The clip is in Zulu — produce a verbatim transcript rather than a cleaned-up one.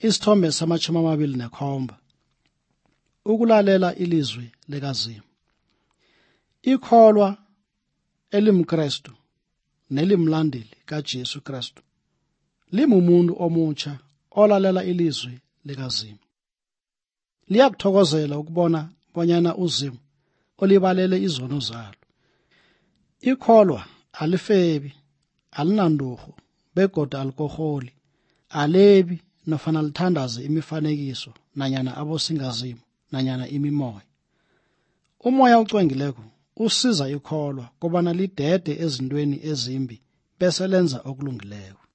Isithombe samachumi amabili nekhomba. Ukulalela ilizwi likaZimu. Ikholwa elimKristu nelimlandeli kaJesu Kristu limumuntu omutsha olalela ilizwi likaZimu. Liyakuthokozela ukubona bonyana uZimu olibalele izono zalo. Ikholwa alifebi, alinandurhu, begodu alikoholi, alebi nofana lithandaze imifanekiso nanyana abosingazimu nanyana imimoya. Umoya ocwengileko usiza ikholwa kobana lidede ezintweni ezimbi bese lenza okulungileko.